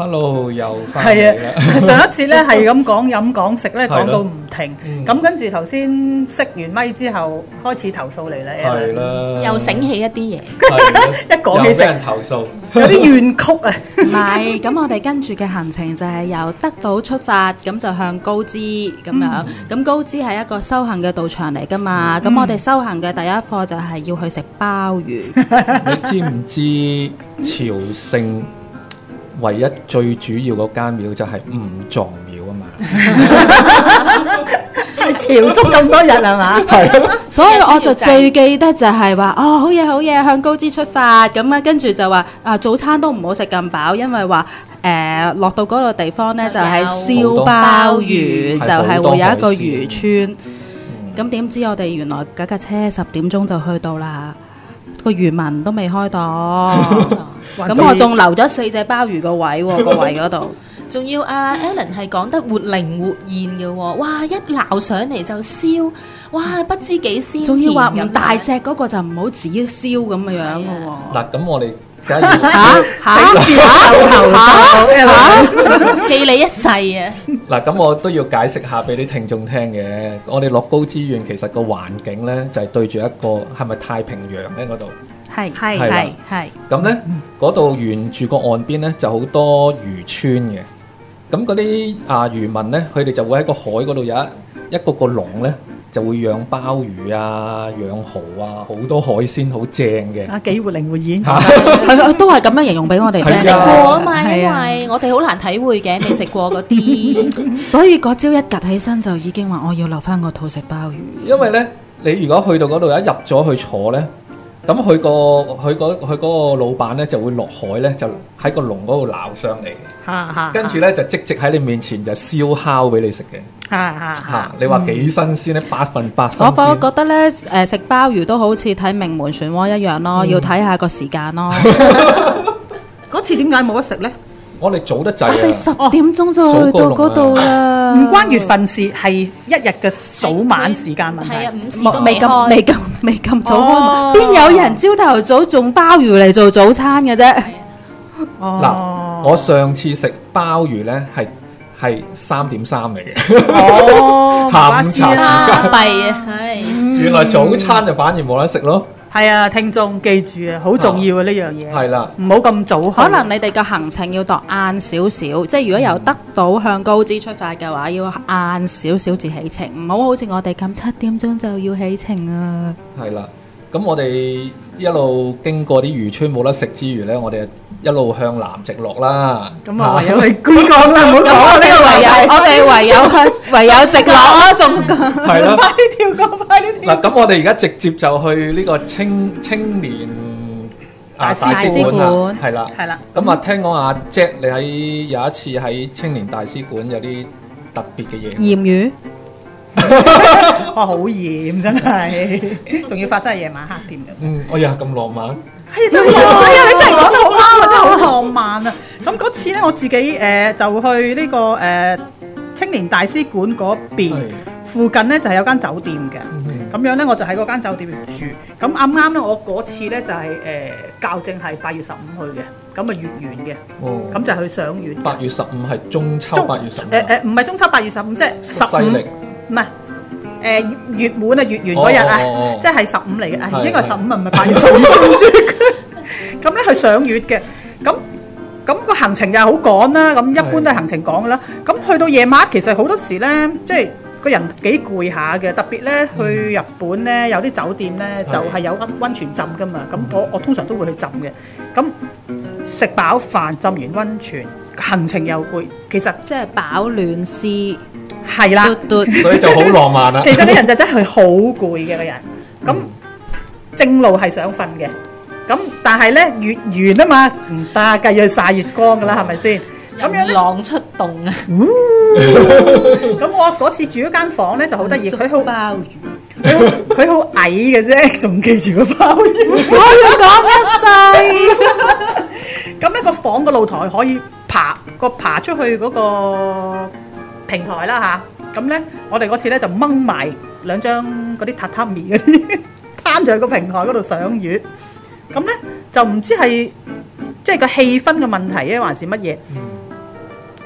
Hello， 又翻嚟啦。 上一次咧係咁講飲講食咧，講到唔停。咁跟住頭先熄完咪之後，開始投訴嚟啦。 係啦， 又醒起一啲嘢。 一講起食， 有俾人投訴， 有啲怨曲啊。 唔係，咁我哋跟住嘅行程就係由德島出發，咁就向高知咁樣。咁高知係一個修行嘅道場嚟㗎嘛。咁我哋修行嘅第一課就係要去食鮑魚。 你知唔知朝聖唯一最主要嗰間廟就係五臟廟啊嘛？ 朝足咁多日係嘛？ 係。 所以我就最記得就係話，哦，好嘢好嘢，向高知出發咁啊，跟住就話早餐都唔好食咁飽，因為話落到嗰個地方呢，就係燒鮑魚，就係會有一個漁村。咁點知我哋原來架車10點鐘就去到啦，個漁民都未開檔，咁我仲留咗4隻鮑魚個位喎，個位嗰度。 仲要阿 Alan 係講得活靈活現嘅喎，哇！一撈上嚟就燒，哇！不知幾鮮甜。 仲要話唔大隻嗰個就唔好只燒咁嘅樣嘅喎。 嗱，咁我哋梗係要接受投訴， 記你一世啊！ 嗱，咁我都要解釋下俾啲聽眾聽嘅。我哋落高知縣其實個環境咧就係對住一個係咪太平洋咧嗰度？ 係。 咁咧嗰度沿住個岸邊咧就好多漁村嘅。咁嗰啲漁民咧，佢哋就會喺個海嗰度有一個籠咧，就會養鮑魚啊、養蠔啊，好多海鮮，好正嘅。 幾活靈活現， 係都係咁樣形容俾我哋聽。 未食過啊嘛，因為我哋好難體會嘅，未食過嗰啲。 所以嗰朝一趌起身就已經話我要留翻個肚食鮑魚。 因為咧，你如果去到嗰度一入咗去坐咧，咁佢嗰個老闆咧就會落海咧，就喺個籠嗰度撈上嚟，跟住咧就即喺你面前就燒烤俾你食嘅。你話幾新鮮咧？100%新鮮。 我覺得咧，食鮑魚都好似睇名門漩渦一樣咯，要睇下個時間咯。 嗰次點解冇得食咧？ 我哋早得滯我哋10點鐘就去到嗰度啦。 唔關月份事，係一日嘅早晚時間問題。 係啊，午市都未咁早開，邊有人朝頭早種鮑魚嚟做早餐嘅啫？ 嗱，我上次食鮑魚咧係3點3嚟嘅，下午茶時間弊啊，係。 原來早餐就反而冇得食咯。 係啊，聽眾記住啊，好重要啊呢樣嘢。 係啦， 唔好咁早去。 可能你哋嘅行程要度晏少少，即係如果由德島向高知出發嘅話，要晏少少至起程，唔好好似我哋咁7點鐘就要起程啊。 係啦，咁我哋一路經過啲漁村冇得食之餘咧，我哋一路向南直落啦。 咁啊，唯有去觀光啦，唔好講啊！呢個我哋唯有直落啊，仲係啦。 快啲跳過，快啲跳。 嗱，咁我哋而家直接就去呢個青年大使館啦，係啦， 係啦。 咁啊，聽講阿 Jack 你有一次喺青年大使館有啲特別嘅嘢。 鹽魚。 哇，好鹽真係，仲要發生喺夜晚黑添嘅。 哎呀，咁浪漫。 係真係，你真係講得好啱啊！真係好浪漫啊！咁嗰次咧，我自己就去呢個青年大使館嗰邊附近咧，就係有間酒店嘅。咁樣咧，我就喺嗰間酒店住。咁啱啱咧，我嗰次咧就係校正係8月15去嘅，咁啊月圓嘅。哦。咁就去賞月。 8月15係中秋8月15。 唔係中秋8月15，即係15。唔係。月滿啊，月圓嗰日啊，即係15嚟嘅，應該係15啊，唔係8月15。咁咧去賞月嘅，咁個行程又係好趕啦，咁一般都係行程趕㗎啦。咁去到夜晚，其實好多時咧，即係個人幾攰下嘅，特別咧去日本咧，有啲酒店咧就係有溫泉浸㗎嘛。咁我通常都會去浸嘅。咁食飽飯，浸完溫泉，行程又攰，其實即係飽暖思。 係啦， 所以就好浪漫啦。 其實啲人就真係好攰嘅個人，咁正路係想瞓嘅，咁但係咧月圓啊嘛，唔得，梗係要去曬月光噶啦，係咪先？咁樣咧， 浪出動啊！ 咁我嗰次住嗰間房咧就好得意，佢好鮑魚，佢好矮嘅啫，仲記住個鮑魚， 我要講一世。 咁呢個房個露台可以爬出去嗰個平台啦嚇，咁咧我哋嗰次咧就掹埋2張嗰啲榻榻米嗰啲攤咗喺個平台嗰度賞月，咁咧就唔知係即係個氣氛嘅問題咧，還是乜嘢？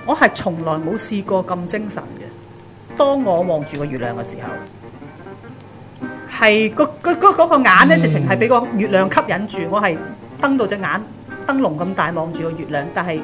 我係從來冇試過咁精神嘅。當我望住個月亮嘅時候，係嗰個眼咧，直情係俾個月亮吸引住。我係瞪到隻眼燈籠咁大望住個月亮，但係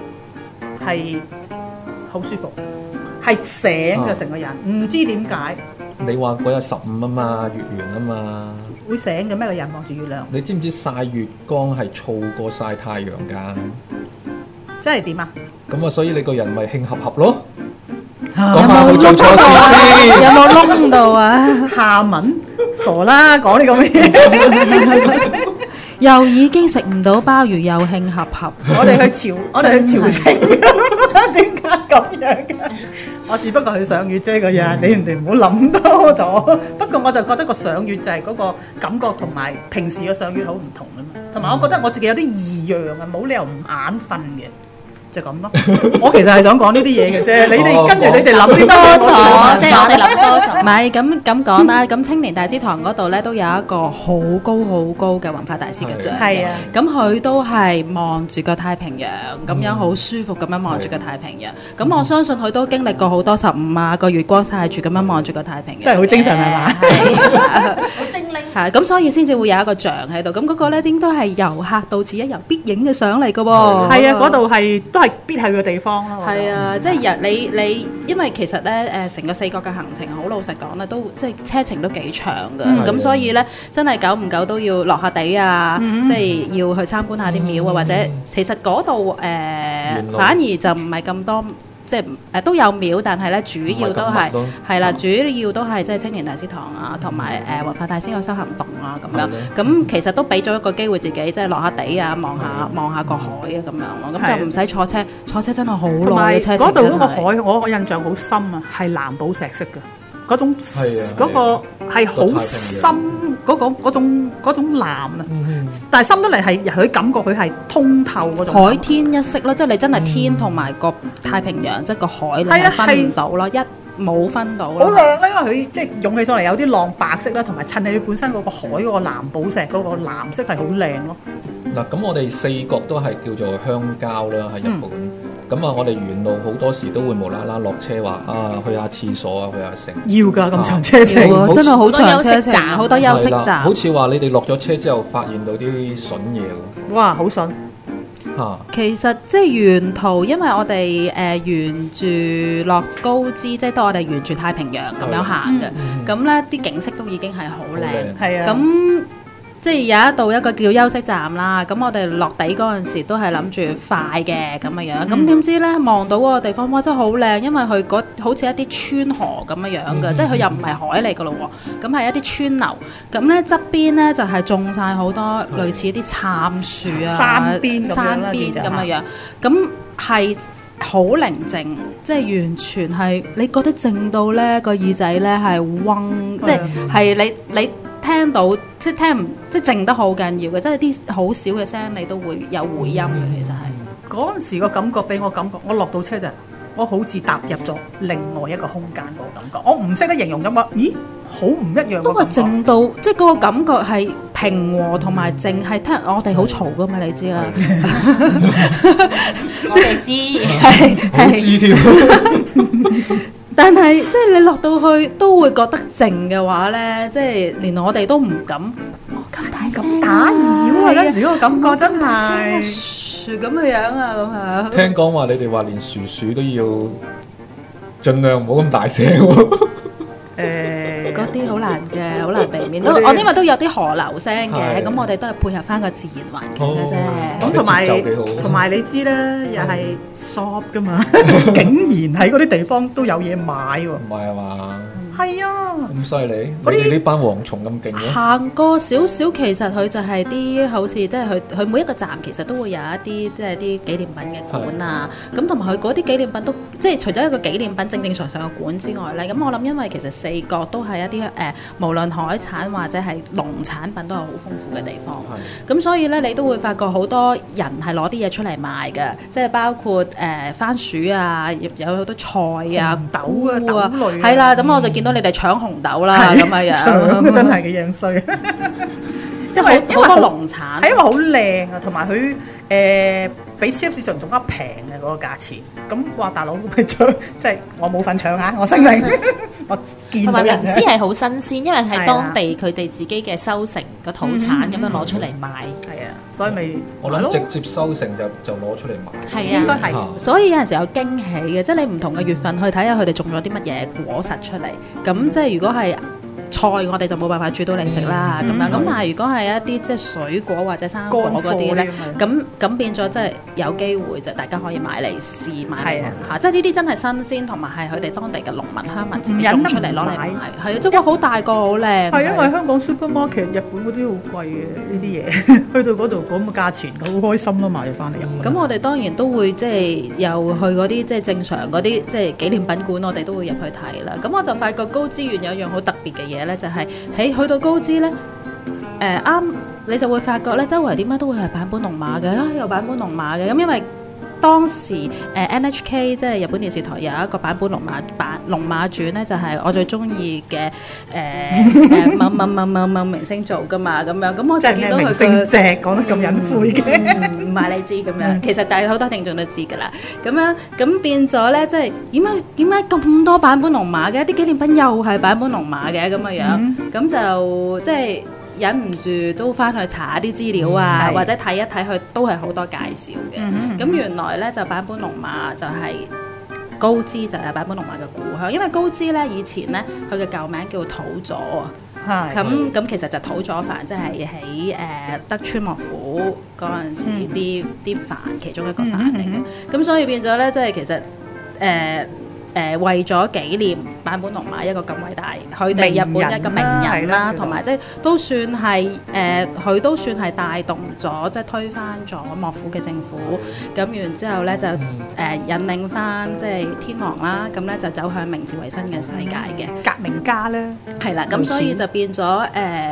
好舒服，係醒嘅成個人，唔知點解。 你話嗰日15啊嘛，月圓啊嘛， 會醒嘅咩？個人望住月亮， 你知唔知曬月光係燥過曬太陽㗎？ 即係點啊？ 咁啊，所以你個人咪慶合合咯。 有冇做錯事先？ 有冇窿到啊？ 下文傻啦，講呢個咩嘢？ 又已經食唔到鮑魚，又慶合合。 我哋去朝聖，點解咁樣嘅？我只不過去賞月啫，個人你哋唔好諗多咗。不過我就覺得個賞月就係嗰個感覺同埋平時嘅賞月好唔同啊嘛。同埋我覺得我自己有啲異樣啊，冇理由唔眼瞓嘅。就咁咯，我其實係想講呢啲嘢嘅啫，你哋跟住你哋諗啲多咗，即係我哋諗多咗。 唔係咁講啦，咁青年大師堂嗰度咧都有一個好高嘅文化大師嘅像， 係啊， 咁佢都係望住個太平洋，咁樣好舒服咁樣望住個太平洋。咁我相信佢都經歷過好多15啊個月光曬住咁樣望住個太平洋， 真係好精神係嘛？ 好精靈。 係咁，所以先至會有一個像喺度。咁嗰個咧應該係遊客到此一遊必影嘅相嚟嘅喎。 係啊，嗰度係都係必去嘅地方咯。 係啊，即係你，因為其實咧成個四國嘅行程，好老實講咧，都即係車程都幾長㗎。咁所以咧，真係久唔久都要落下地啊，即係要去參觀下啲廟啊，或者其實嗰度反而就唔係咁多。即係都有廟，但係咧主要都係啦，主要都係即係青年大師堂啊，同埋文化大師個修行洞啊咁樣。咁其實都俾咗一個機會自己，即係落下地啊，望下個海啊咁樣咯。咁就唔使坐車，坐車真係好耐嘅車程。 嗰度嗰個海，我印象好深啊，係藍寶石色嘅嗰種，嗰個係好深嗰種藍啊。但係深得嚟係佢感覺佢係通透嗰種海天一色咯，即係你真係天同埋個太平洋，即係個海你係分唔到咯，冇分到。好靚啦，因為佢即係湧起上嚟有啲浪白色啦，同埋襯起佢本身嗰個海嗰個藍寶石嗰個藍色係好靚咯。嗱， 咁我哋四國都係叫做鄉郊啦，喺日本。咁啊，我哋沿路好多時都會無啦啦落車話啊，去下廁所啊，去下城。要㗎，咁長車程， 真係好長車程，好多休息站。 好似話你哋落咗車之後，發現到啲筍嘢喎。 哇，好筍！ 其實即係沿途，因為我哋沿住落高知，即係都我哋沿住太平洋咁樣行嘅。咁咧啲景色都已經係好靚。係啊。咁即係有一個叫休息站啦，咁我哋落地嗰陣時都係諗住快嘅咁嘅樣，咁點知咧望到嗰個地方，哇真係好靚，因為佢好似一啲川河咁嘅樣嘅，即係佢又唔係海嚟㗎咯喎，咁係一啲川流，咁咧側邊咧就係種晒好多類似一啲杉樹啊，山邊咁嘅樣，咁係好寧靜，即係完全係你覺得靜到咧個耳仔咧係嗡，即係你聽到即係聽唔即係靜得好緊要嘅，即係啲好少嘅聲你都會有回音嘅。其實係嗰陣時個感覺俾我感覺，我落到車就我好似踏入咗另外一個空間嗰個感覺，我唔識得形容咁話，咦好唔一樣。都話靜到即係嗰個感覺係平和同埋靜，係聽我哋好嘈噶嘛，你知啦。 我哋知係知添。 但係即係你落到去都會覺得靜嘅話咧，即係連我哋都唔敢咁大聲打擾啊！嗰陣時嗰個感覺真係咁嘅樣啊，咁樣。 聽講話你哋話連樹都要盡量唔好咁大聲喎。 嗰啲好難嘅，好難避免。我因為都有啲河流聲嘅，咁我哋都係配合翻個自然環境嘅啫。 咁同埋你知啦，又係 shop 噶嘛，竟然喺嗰啲地方都有嘢買喎。 唔係啊嘛？ 係啊， 咁犀利！你哋呢班蝗蟲咁勁嘅。 行過少少，其實佢就係啲好似即係佢每一個站其實都會有一啲即係啲紀念品嘅館啊。咁同埋佢嗰啲紀念品都即係除咗一個紀念品正常嘅館之外咧，咁我諗因為其實四國都係一啲無論海產或者係農產品都係好豐富嘅地方。咁所以咧，你都會發覺好多人係攞啲嘢出嚟賣嘅，即係包括番薯啊，有好多菜啊、 豆啊、豆類。 係啦，咁我就見到你哋搶紅豆啦，咁嘅樣， 真係幾樣衰。 即係好多農產， 係因為好靚啊，同埋佢比超級市場仲加平嘅嗰個價錢。咁話大佬咪搶，即係我冇份搶嚇，我聲明，我見到人同埋明知係好新鮮，因為係當地佢哋自己嘅收成個土產咁樣攞出嚟賣。 係啊，所以咪我諗直接收成就攞出嚟賣。 係啊， 應該係。 所以有陣時有驚喜嘅，即係你唔同嘅月份去睇下佢哋種咗啲乜嘢果實出嚟。咁即係如果係菜，我哋就冇辦法煮到嚟食啦。咁樣咁，但係如果係一啲即係水果或者生果嗰啲咧，咁變咗即係有機會就大家可以買嚟試買嚟嚇。即係呢啲真係新鮮，同埋係佢哋當地嘅農民鄉民自己種出嚟攞嚟賣。係啊，即係好大個好靚。 係因為香港 supermarket 日本嗰啲好貴嘅呢啲嘢，去到嗰度咁嘅價錢，好開心咯，買咗翻嚟。 咁我哋當然都會即係又去嗰啲即係正常嗰啲即係紀念品館，我哋都會入去睇啦。咁我就發覺高知縣有一樣好特別嘅嘢咧，就係喺去到高知咧，啱你就會發覺咧，周圍點解都會係版本龍馬嘅，有版本龍馬嘅。咁因為當時NHK 即係日本電視台有一個版本龍馬傳咧，就係我最中意嘅某明星做噶嘛，咁樣咁我就見到佢姓鄭講得咁隱晦嘅， 唔係你知咁樣，其實但係好多聽眾都知㗎啦。咁樣咁變咗咧，即係點解咁多版本龍馬嘅？啲紀念品又係版本龍馬嘅咁嘅樣，咁就即係。忍唔住都翻去查啲資料啊，或者睇一睇佢都係好多介紹嘅。咁原來咧就版本龍馬就係高知就係版本龍馬嘅故鄉，因為高知咧以前咧佢嘅舊名叫土佐啊。咁其實就土佐藩，即係喺德川幕府嗰陣時啲藩其中一個藩嚟嘅。咁所以變咗咧，即係其實為咗紀念坂本龍馬一個咁偉大，佢哋日本一個名人啦，同埋即係都算係佢都算係帶動咗，即係推翻咗幕府嘅政府。咁然之後咧就引領翻即係天皇啦，咁咧就走向明治維新嘅世界嘅革命家咧。 係啦，咁所以就變咗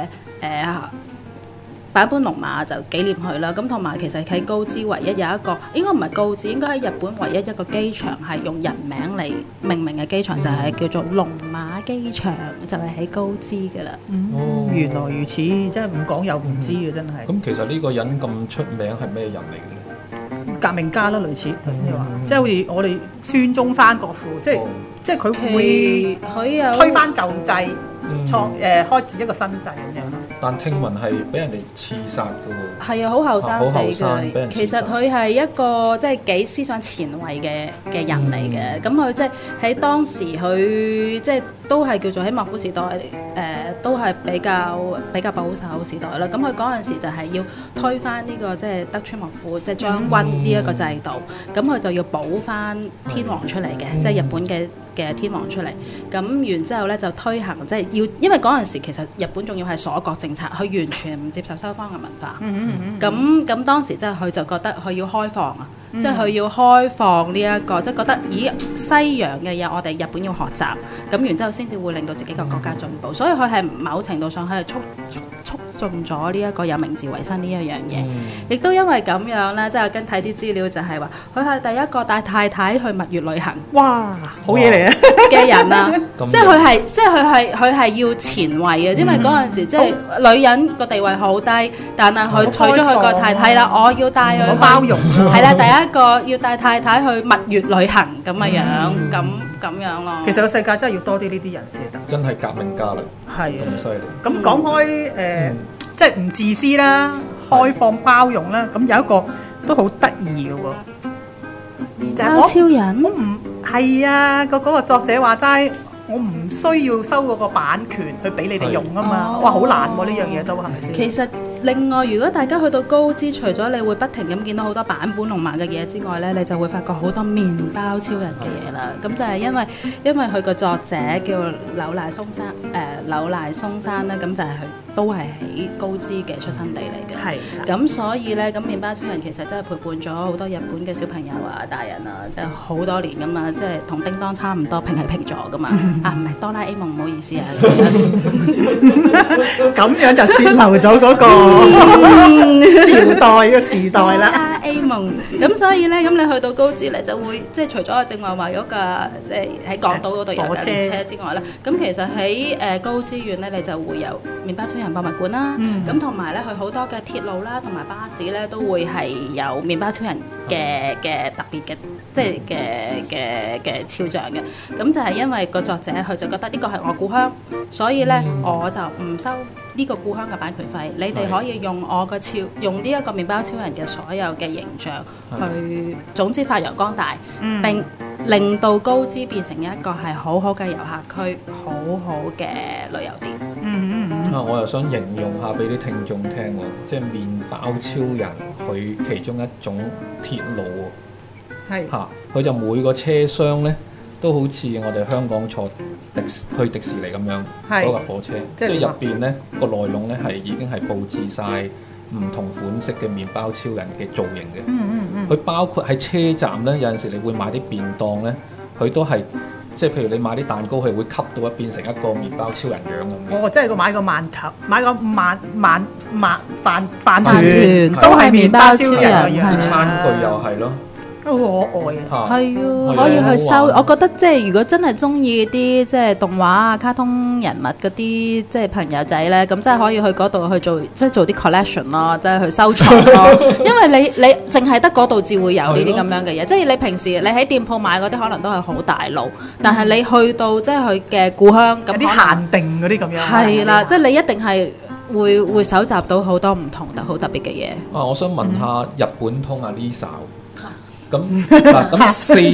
坂本龍馬就紀念佢啦，咁同埋其實喺高知唯一有一個，應該唔係高知，應該喺日本唯一一個機場係用人名嚟命名嘅機場，就係叫做龍馬機場，就係喺高知㗎啦。 原來如此，真係唔講又唔知嘅，真係。 咁其實呢個人咁出名係咩人嚟嘅咧？ 革命家啦，類似頭先你話，即係好似我哋孫中山國父，即係佢會推翻舊制，開始一個新制咁樣咯。 但聽聞係俾人哋刺殺嘅喎。係啊，好後生死嘅。其實佢係一個即係幾思想前衛嘅人嚟嘅。咁佢即係喺當時佢即係都係叫做喺幕府時代都係比較保守時代啦。咁佢嗰陣時就係要推翻呢個即係德川幕府即係將軍呢一個制度。咁佢就要補翻天皇出嚟嘅，即係日本嘅天皇出嚟。咁然之後咧就推行即係要，因為嗰陣時其實日本仲要係鎖國政策，佢完全唔接受西方嘅文化。咁當時即係佢就覺得佢要開放啊，即係佢要開放呢一個，即係覺得咦西洋嘅嘢我哋日本要學習，咁然之後先至會令到自己個國家進步。所以佢係某程度上佢係促進咗呢一個有明治維新呢一樣嘢。亦都因為咁樣咧，即係我跟睇啲資料就係話，佢係第一個帶太太去蜜月旅行。 哇，好嘢嚟啊！ 嘅人啊，即係佢係要前衛嘅，因為嗰陣時即係女人個地位好低，但係佢娶咗佢個太太啦，我要帶佢包容， 係啦，第一個要帶太太去蜜月旅行咁嘅樣，咁樣咯。 其實個世界真係要多啲呢啲人先得。 真係革命家啦， 係咁犀利。 咁講開即係唔自私啦，開放包容啦，咁有一個都好得意嘅喎， 就係超人。 我唔係啊，嗰個作者話齋，我唔需要收嗰個版權去俾你哋用啊嘛。哇，好難喎，呢樣嘢都係咪先？ 其實另外，如果大家去到高知，除咗你會不停咁見到好多版本龍馬嘅嘢之外咧，你就會發覺好多麵包超人嘅嘢啦。咁就係因為佢個作者叫柳瀨松山咧，咁就係佢都係喺高知嘅出生地嚟嘅。係。咁所以咧，咁麵包超人其實真係陪伴咗好多日本嘅小朋友啊、大人啊，即係好多年噶嘛，即係同叮當差唔多平起平坐噶嘛。啊，唔係哆啦 A 夢，唔好意思啊。 咁樣就泄漏咗嗰個朝代嘅時代啦。 哆啦 A 夢。咁所以咧，咁你去到高知咧，就會即係除咗我正話嗰架即係喺港島嗰度有架列車之外咧，咁其實喺高知縣咧，你就會有麵包超人博物館啦。咁同埋咧，佢好多嘅鐵路啦，同埋巴士咧，都會係有麵包超人嘅特別嘅即係嘅肖像嘅。咁就係因為個作者佢就覺得呢個係我故鄉，所以咧我就唔收呢個故鄉嘅版權費，你哋可以用用呢一個麵包超人嘅所有嘅形象去總之發揚光大，並令到高知變成一個係好好嘅遊客區，好好嘅旅遊點。 我又想形容下俾啲聽眾聽喎，即係麵包超人佢其中一種鐵路喎，佢就每個車廂咧都好似我哋香港坐去迪士尼咁樣嗰個火車，即係入邊咧個內籠咧係已經係佈置晒唔同款式嘅麵包超人嘅造型嘅。佢包括喺車站咧，有陣時你會買啲便當咧，佢都係即係譬如你買啲蛋糕，佢會吸到變成一個麵包超人樣咁。 即係買個饅頭，買個飯團都係麵包超人嘅樣。 啲餐具又係咯。 都好可愛啊！ 係啊，可以去收。我覺得即係如果真係中意啲即係動畫啊、卡通人物嗰啲即係朋友仔咧，咁真係可以去嗰度去做，即係做啲 collection 咯，即係去收藏咯。因為你淨係得嗰度至會有呢啲咁樣嘅嘢，即係你平時你喺店鋪買嗰啲可能都係好大路，但係你去到即係佢嘅故鄉咁， 有啲限定嗰啲咁樣。係啦，即係你一定係會搜集到好多唔同好特別嘅嘢。 我想問下日本通啊 Lisa。咁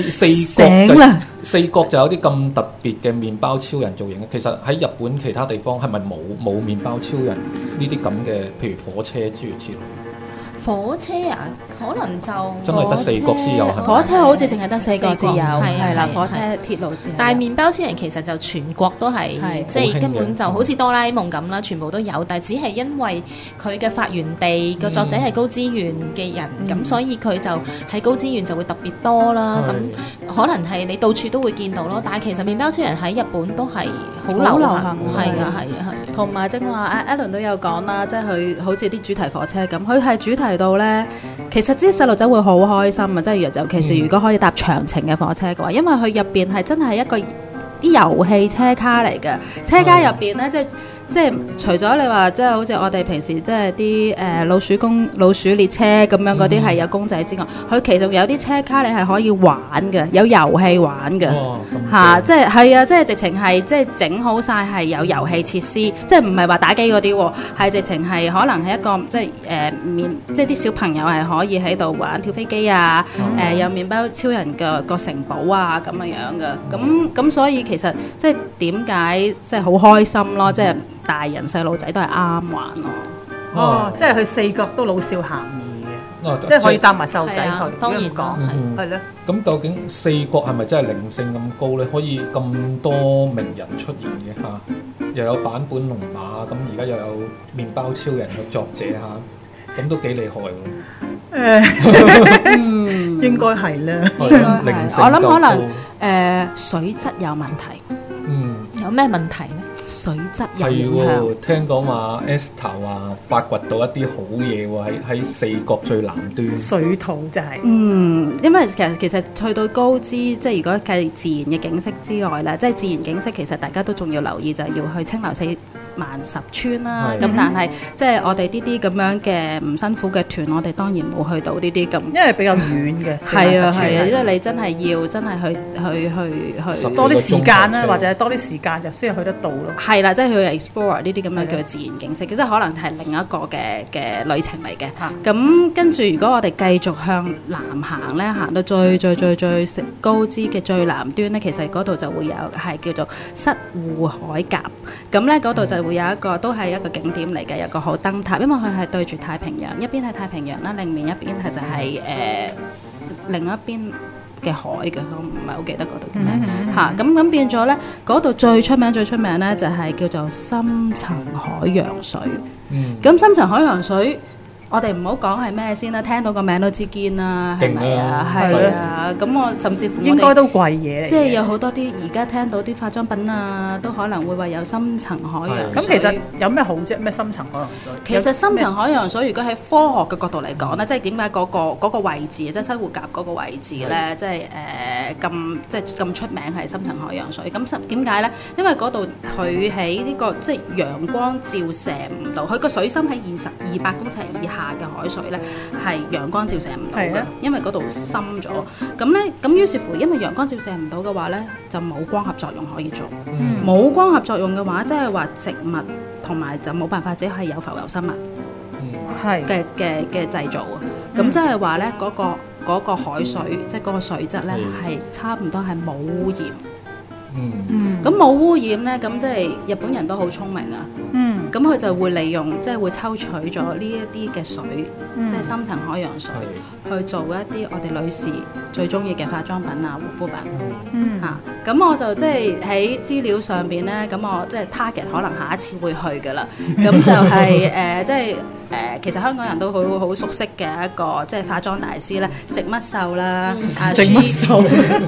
四國就有啲咁特別嘅麵包超人造型。其實喺日本其他地方係咪冇麵包超人呢啲咁嘅，譬如火車諸如此類？ 火車啊，可能就真係得四國先有。 火車好似淨係得四國至有，係啦，火車鐵路線。 但係麵包超人其實就全國都係，即係根本就好似哆啦 A 夢咁啦，全部都有。但係只係因為佢嘅發源地個作者係高知縣嘅人，咁所以佢就喺高知縣就會特別多啦。咁可能係你到處都會見到咯。但係其實麵包超人喺日本都係好流行，係啊。 同埋正話阿 Alan 都有講啦，即係佢好似啲主題火車咁，佢係主題到咧，其實啲細路仔會好開心啊！即係尤其是如果可以搭長程嘅火車嘅話，因為佢入邊係真係一個啲遊戲車卡嚟嘅，車卡入邊咧即係除咗你話即係好似我哋平時即係啲老鼠列車咁樣嗰啲係有公仔之外，佢其實有啲車卡你係可以玩嘅，有遊戲玩嘅嚇，即係係啊，即係直情係即係整好晒係有遊戲設施，即係唔係話打機嗰啲喎，係直情係可能係一個即係即係啲小朋友係可以喺度玩跳飛機啊，有麵包超人嘅個城堡啊咁樣嘅，咁所以其實即係點解即係好開心咯，即係。大人細路仔都係啱玩咯。 即係佢四國都老少咸宜嘅，即係可以帶埋細路仔去。 當然講係咯。 咁究竟四國係咪真係靈性咁高咧？可以咁多名人出現嘅嚇，又有坂本龍馬，咁而家又有麵包超人嘅作者嚇，咁都幾厲害喎。 應該係啦。 我諗可能水質有問題。 有咩問題咧？ 水質有影響。 聽講話 Esther 話發掘到一啲好嘢喎，喺四國最南端。 水土就係。 因為其實去到高知，即係如果計自然嘅景色之外咧，即係自然景色其實大家都仲要留意，就係要去清流4萬十村啦。咁但係即係我哋呢啲咁樣嘅唔辛苦嘅團，我哋當然冇去到呢啲咁。 因為比較遠嘅。 係啊，因為你真係要真係去多啲時間啦，或者多啲時間就先去得到咯。 係啦，即係去 explore 呢啲咁樣叫自然景色，即係可能係另一個嘅旅程嚟嘅。咁跟住，如果我哋繼續向南行咧，行到最高知嘅最南端咧，其實嗰度就會有係叫做室戶海岬。咁咧嗰度就會有一個都係一個景點嚟嘅，有個好燈塔，因為佢係對住太平洋，一邊係太平洋啦，另一邊係就係另一邊嘅海嘅，我唔係好記得嗰度叫咩嚇。咁變咗咧，嗰度最出名咧就係叫做深層海洋水。咁深層海洋水，我哋唔好講係咩先啦，聽到個名都知堅啦，係咪啊？係啊，咁我甚至乎應該都貴嘢嚟。 即係有好多啲而家聽到啲化妝品啊，都可能會話有深層海洋水。 咁其實有咩好啫？咩深層海洋水？ 其實深層海洋水，如果喺科學嘅角度嚟講咧，即係點解嗰個位置，即係西湖甲嗰個位置咧，即係咁出名係深層海洋水。咁點解咧？因為嗰度佢喺呢個即係陽光照射唔到，佢個水深喺200公尺以下。 下嘅海水咧係陽光照射唔到嘅係啊， 因為嗰度深咗。咁於是乎，因為陽光照射唔到嘅話咧，就冇光合作用可以做。冇光合作用嘅話，即係話植物同埋就冇辦法，只係有浮游生物係嘅製造啊。咁即係話咧，嗰個海水即係嗰個水質咧係差唔多係冇污染。咁冇污染咧，咁即係日本人都好聰明啊。咁佢就會利用即係會抽取咗呢一啲嘅水，即係深層海洋水，去做一啲我哋女士最中意嘅化妝品啊、護膚品。咁我就即係喺資料上邊咧，咁我即係 target 可能下一次會去噶啦。咁就係即係其實香港人都好熟悉嘅一個即係化妝大師咧，植物秀啦， 植物秀。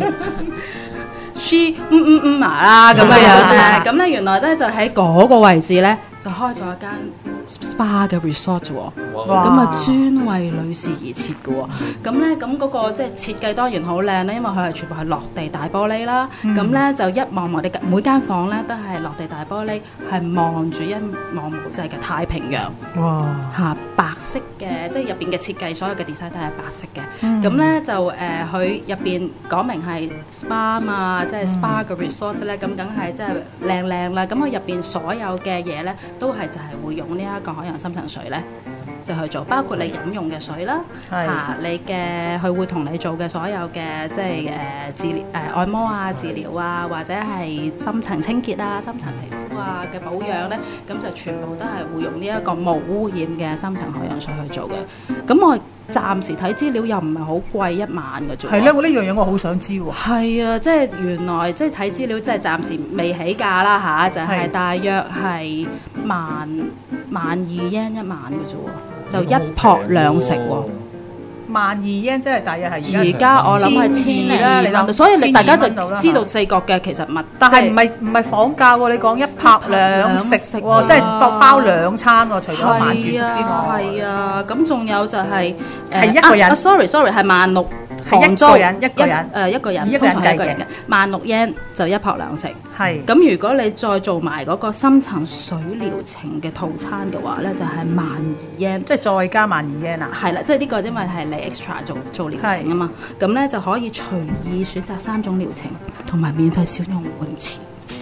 啦咁樣咧，咁咧原來咧就喺嗰個位置咧就開咗一間 SPA 嘅 resort 喎，咁啊專為女士而設嘅喎，咁咧咁嗰個即係設計當然好靚咧，因為佢係全部係落地大玻璃啦，咁咧就一望我哋每間房咧都係落地大玻璃，係望住一望無際嘅太平洋，嚇白色嘅，即係入邊嘅設計所有嘅 design 都係白色嘅，咁咧就佢入邊講明係 SPA 嘛，即係 SPA 嘅 resort 咧，咁梗係即係靚靚啦，咁佢入邊所有嘅嘢咧都係就係會用呢一個海洋深層水咧，就去做，包括你飲用嘅水啦，你嘅佢會同你做嘅所有嘅即係治療按摩啊、治療啊，或者係深層清潔啊、深層皮膚啊嘅保養咧，咁就全部都係會用呢一個冇污染嘅深層海洋水去做嘅。咁我暫時睇資料又唔係好貴，1萬嘅啫。係咧， 我呢樣嘢我好想知喎。 係啊，即係原來即係睇資料，即係暫時未起價啦嚇，就係大約係萬二 yen 1晚嘅啫喎，就一撲兩食喎。 12,000 yen 即係大約係而家我諗係1200啦，所以你大家就知道四角嘅其實物， 但係唔係房價喎？你講一拍兩食喎，即係包2餐喎，除咗晚住宿之外。 係啊，咁仲有就係一個人。 sorry 係16,000 房租，一個人計嘅16,000 yen 就一撲兩食。 係。 咁如果你再做埋嗰個深層水療程嘅套餐嘅話咧，就係12,000 yen，即係再加12,000 yen 啊。 係啦，即係呢個因為係你 extra 做療程啊嘛，咁咧就可以隨意選擇3種療程，同埋免費小用泳池。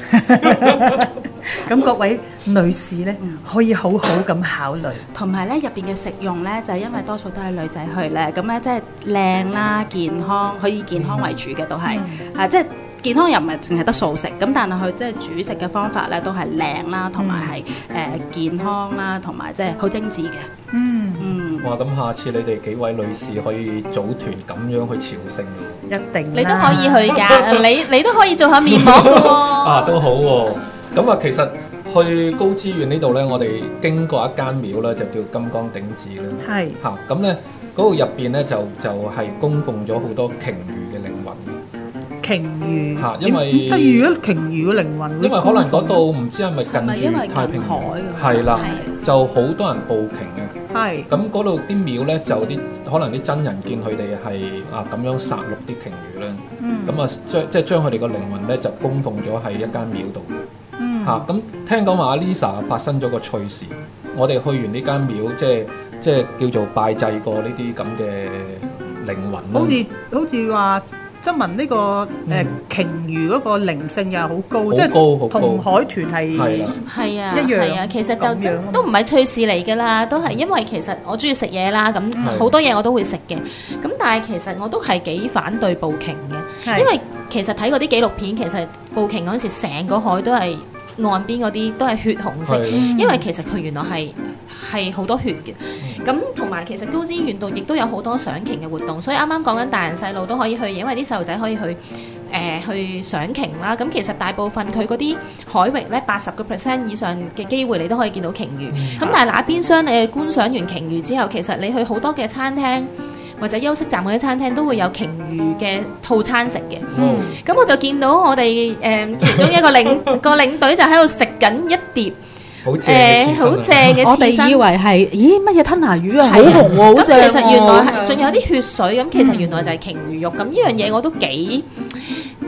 咁各位女士咧，可以好好咁考慮。 同埋咧入邊嘅食用咧，就係因為多數都係女仔去咧，咁咧即係靚啦、健康，可以健康為主嘅都係，即係健康又唔係淨係得素食，咁但係佢即係煮食嘅方法咧都係靚啦，同埋係健康啦，同埋即係好精緻嘅。 哇！咁下次你哋幾位女士可以組團咁樣去朝聖喎。 一定。 你都可以去㗎，你都可以做下面膜㗎喎。 啊，都好喎。咁啊，其實去高知縣呢度咧，我哋經過一間廟咧，就叫金剛頂寺啦。係。嚇，咁咧嗰度入邊咧就係供奉咗好多鯨魚嘅靈魂。 鯨魚嚇，因為得意嘅鯨魚嘅靈魂。因為可能嗰度唔知係咪近住太平洋，係啦，就好多人捕鯨嘅。係。咁嗰度啲廟咧，就可能啲真人見佢哋係咁樣殺戮啲鯨魚咧。咁啊，將佢哋個靈魂咧就供奉咗喺一間廟度。咁聽講話阿 Lisa 發生咗個趣事，我哋去完呢間廟，即係叫做拜祭過呢啲咁嘅靈魂。 好似話質問呢個鯨魚嗰個靈性又係好高，即係同海豚係係啊一樣。 係啊，其實就都唔係趣事嚟㗎啦，都係因為其實我中意食嘢啦，咁好多嘢我都會食嘅。咁但係其實我都係幾反對捕鯨嘅，因為其實睇嗰啲紀錄片，其實捕鯨嗰陣時成個海都係。岸邊嗰啲都係血紅色，因為其實佢原來係好多血嘅。咁同埋其實高知縣度亦都有好多賞鯨嘅活動，所以啱啱講緊大人細路都可以去，因為啲細路仔可以去賞鯨啦。咁其實大部分佢嗰啲海域咧，80% 以上嘅機會你都可以見到鯨魚。咁但係那邊廂你觀賞完鯨魚之後，其實你去好多嘅餐廳或者休息站嗰啲餐廳都會有鯨魚嘅套餐食嘅。咁我就見到我哋其中一個領隊就喺度食緊一碟好正嘅刺身。 我哋以為係乜嘢吞拿魚啊，好紅喎，好正喎。咁其實原來係仲有啲血水，咁其實原來就係鯨魚肉。咁呢樣嘢我都幾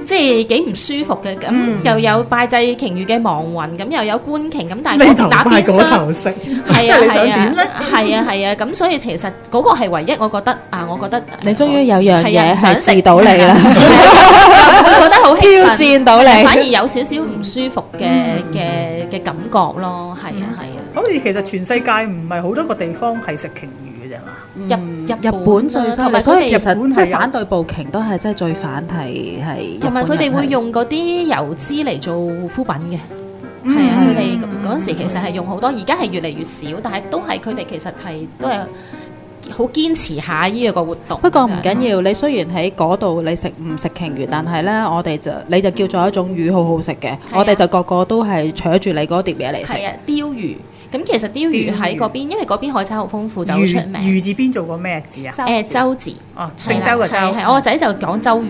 即係幾唔舒服嘅。咁又有拜祭鯨魚嘅亡魂，咁又有觀鯨，咁但係呢頭拜嗰頭食， 係啊係啊， 係啊，咁所以其實嗰個係唯一我覺得你終於有樣嘢係試到你啦， 會覺得好挑戰到你， 反而有少少唔舒服嘅感覺咯，係啊。 好似其實全世界唔係好多個地方係食鯨魚嘅啫嘛。 日本最犀利，所以其實即係反對捕鯨都係即係最反係同埋佢哋會用嗰啲油脂嚟做敷品嘅，係啊，佢哋嗰陣時其實係用好多，而家係越嚟越少，但係都係佢哋其實都係好堅持下呢個活動。 不過唔緊要，你雖然喺嗰度你唔食鯨魚，但係咧你就叫咗一種魚好好食嘅，我哋就個個都係搶住你嗰碟嘢嚟食。 係啊，鯛魚。咁其實鯛魚喺嗰邊，因為嗰邊海產好豐富，就好出名。 魚字邊做個咩字啊？ 周字。 哦，姓周嘅周。 係我個仔就講周魚。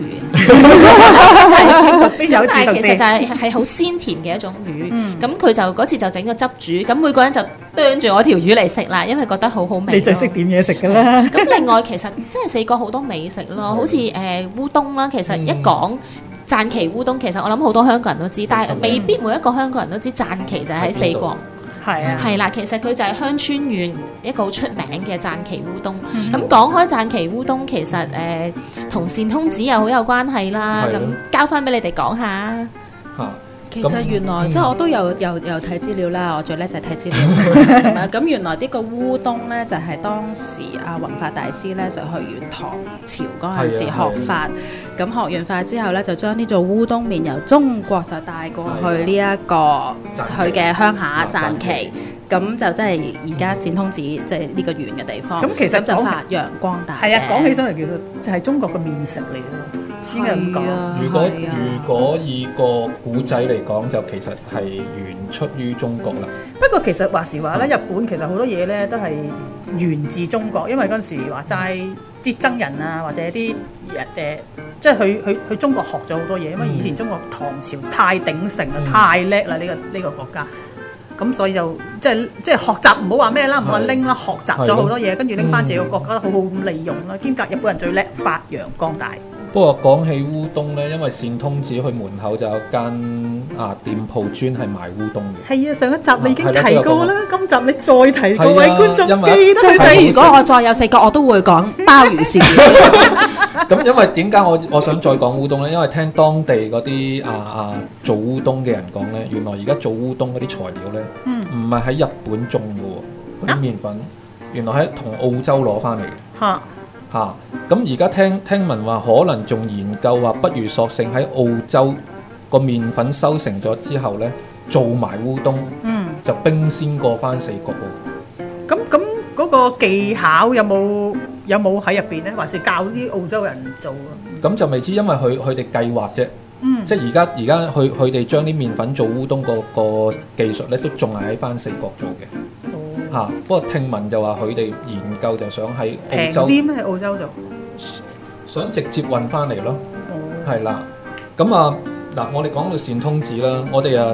邊有字讀字？ 其實就係好鮮甜嘅一種魚。咁佢就嗰次就整個汁煮，咁每個人就啄住我條魚嚟食啦，因為覺得好好味。 你最識點嘢食㗎啦。 咁另外其實真係四國好多美食咯，好似烏冬啦。其實一講讚岐烏冬，其實我諗好多香港人都知，但係未必每一個香港人都知讚岐就喺四國。係啦，其實佢就係鄉村縣一個好出名嘅讚岐烏冬。咁講開讚岐烏冬，其實同善通寺又好有關係啦。咁交翻俾你哋講下。 其實原來即係我都有睇資料啦，我最叻就係睇資料。咁原來呢個烏冬咧就係當時阿弘法大師咧就去完唐朝嗰陣時學法，咁學完法之後咧就將呢做烏冬麵由中國就帶過去呢一個佢嘅鄉下讚岐，咁就即係而家善通寺即係呢個縣嘅地方。 咁其實就發揚光大。 係啊，講起上嚟其實就係中國嘅麵食嚟咯。應該咁講。 如果以個古仔嚟講，就其實係源出於中國啦。 不過其實話時話咧，日本其實好多嘢咧都係源自中國，因為嗰陣時話齋啲僧人啊，或者啲即係去中國學咗好多嘢，因為以前中國唐朝太鼎盛啦，太叻啦呢個國家。咁所以就即係學習唔好話咩啦，唔好話拎啦，學習咗好多嘢，跟住拎翻自己個國家好好咁利用啦，兼夾日本人最叻，發揚光大。 不過講起烏冬咧，因為善通寺佢門口就有間店鋪專係賣烏冬嘅。係啊，上一集你已經提過啦，今集你再提，各位觀眾記得去食。 如果我再有4個，我都會講鮑魚事件。 咁因為點解我想再講烏冬咧？因為聽當地嗰啲做烏冬嘅人講咧，原來而家做烏冬嗰啲材料咧，唔係喺日本種嘅喎，嗰啲麵粉，原來係同澳洲攞翻嚟嘅。咁而家聽聞話，可能仲研究話，不如索性喺澳洲個麵粉收成咗之後咧，做埋烏冬，就冰鮮過翻4國喎。 咁嗰個技巧有冇喺入邊咧？還是教啲澳洲人做啊？ 咁就未知，因為佢哋計劃啫。即係而家佢哋將啲麵粉做烏冬個技術咧，都仲係喺翻4國做嘅。不過聽聞就話佢哋研究就想喺澳洲平啲咩？澳洲就想直接運翻嚟咯。係啦，咁嗱，我哋講到善通寺啦，我哋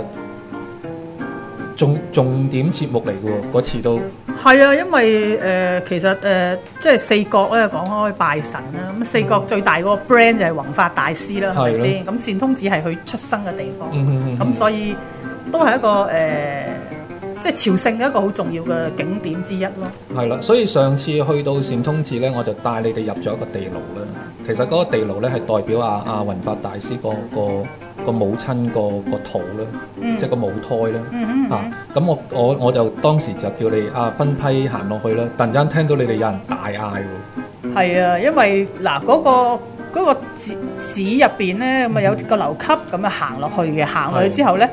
重點節目嚟嘅喎，嗰次都係啊，因為其實即係4國咧講開拜神啦，咁4國最大嗰個 brand 就係弘法大師啦，係咪先？咁善通寺係佢出生嘅地方，咁所以都係一個即係朝聖嘅一個好重要嘅景點之一咯。 係啦，所以上次去到善通寺咧，我就帶你哋入咗一個地牢啦。其實嗰個地牢咧係代表阿弘法大師個母親個肚啦，即係個母胎啦。咁我就當時就叫你分批行落去啦。突然間聽到你哋有人大嗌喎。係啊，因為嗱嗰個寺入邊咧，咁有個樓級咁樣行落去嘅，行落去之後咧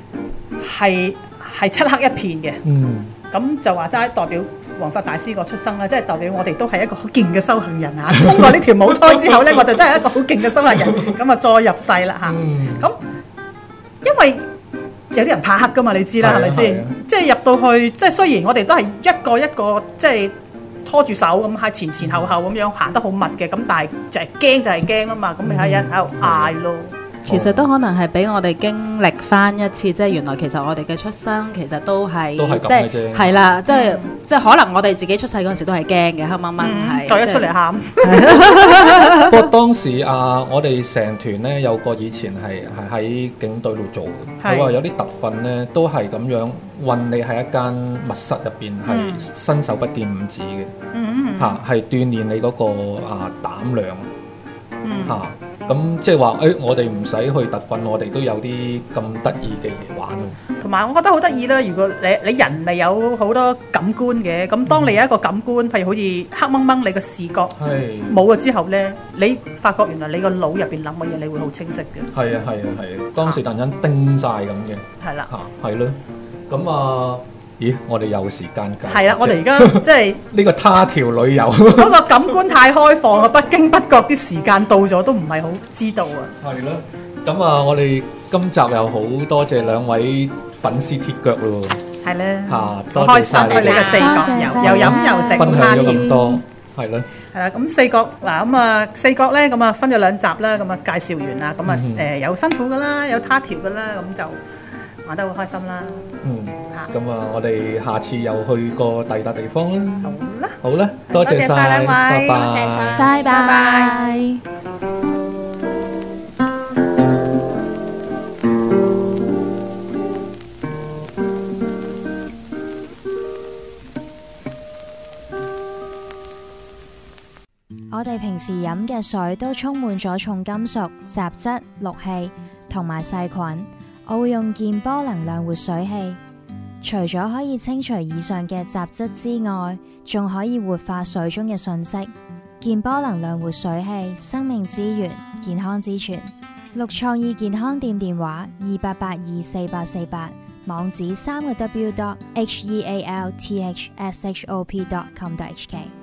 係漆黑一片嘅，咁就話齋代表弘法大師個出生啦，即係代表我哋都係一個好勁嘅修行人啊！通過呢條母胎之後咧，我哋都係一個好勁嘅修行人，咁再入世啦嚇。咁因為有啲人怕黑噶嘛，你知啦，係咪先？即係入到去，即係雖然我哋都係一個即係拖住手咁喺前後咁樣行得好密嘅，咁但係就係驚啦嘛，咁你睇人喺度嗌咯。 其實都可能係俾我哋經歷翻一次，即係原來其實我哋嘅出生其實都係咁嘅啫， 係啦，即係可能我哋自己出世嗰陣時都係驚嘅，黑掹掹係， 再一出嚟喊。 不過當時我哋成團咧有個以前係喺警隊度做嘅，佢話有啲特訓咧都係咁樣運你喺一間密室入邊，係伸手不見五指嘅，嚇係鍛鍊你嗰個膽量，嚇。咁即係話，我哋唔使去特訓，我哋都有啲咁得意嘅嘢玩咯。 同埋我覺得好得意啦！如果你人咪有好多感官嘅，咁當你有一個感官，譬如好似黑掹掹，你個視覺冇咗之後咧，你發覺原來你個腦入邊諗嘅嘢，你會好清晰嘅。係啊！當時突然間叮晒咁嘅。係啦。嚇，係咯。咁咦，我哋有時間㗎。係啦， 我哋而家即係呢個他條旅遊。 嗰個感官太開放啊，不經不覺啲時間到咗都唔係好知道啊。係咯。咁我哋今集又好多謝兩位粉絲鐵腳咯。係咧。多謝晒你嘅四角又飲又食， 分享咗咁多，係咯。 係啦，咁四角嗱四角咧咁分咗兩集啦，咁介紹完啦，咁有辛苦噶啦，有他條噶啦，咁就玩得好開心啦。 咁我哋下次又去個第二笪地方啦。好啦，多謝晒兩位， 拜拜， 多謝晒， 拜拜。 我哋平時飲嘅水都充滿咗重金屬、雜質、氯氣同埋細菌。我會用健波能量活水器，除咗可以清除以上嘅雜質之外，仲可以活化水中嘅訊息。健波能量活水器，生命之源，健康之泉。綠創意健康店電話28824848，網址3個W.healthshop.com.hk。